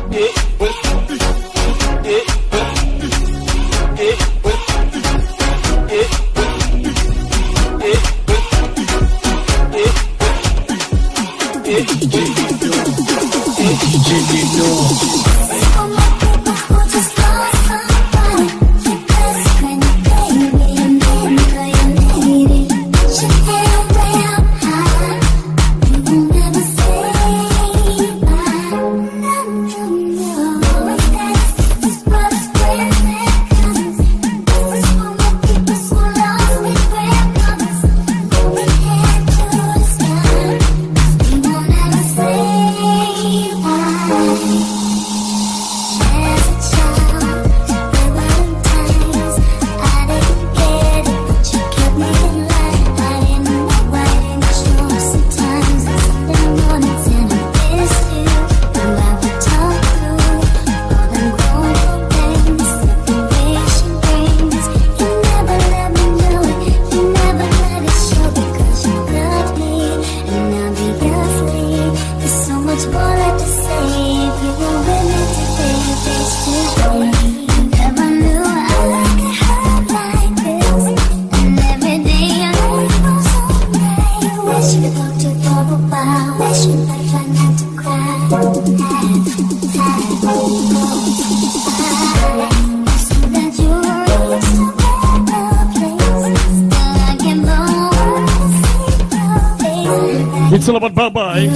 It's all about bye-bye.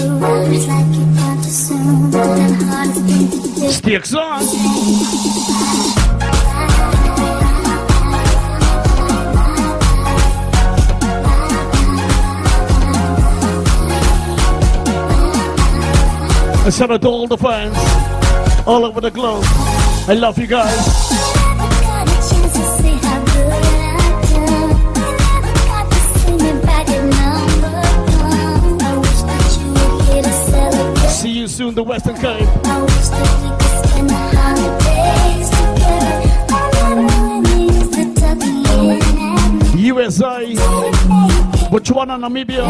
Sticks on. I shout out to all the fans all over the globe. I love you guys. See you soon, the Western Cape. USA, Botswana, Namibia.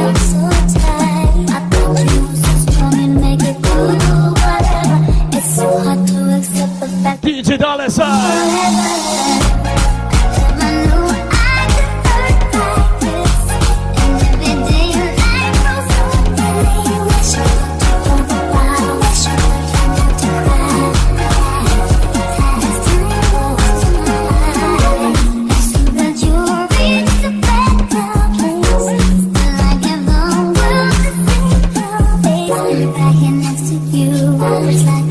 DJ Dollar Sign. Back next to you, it's like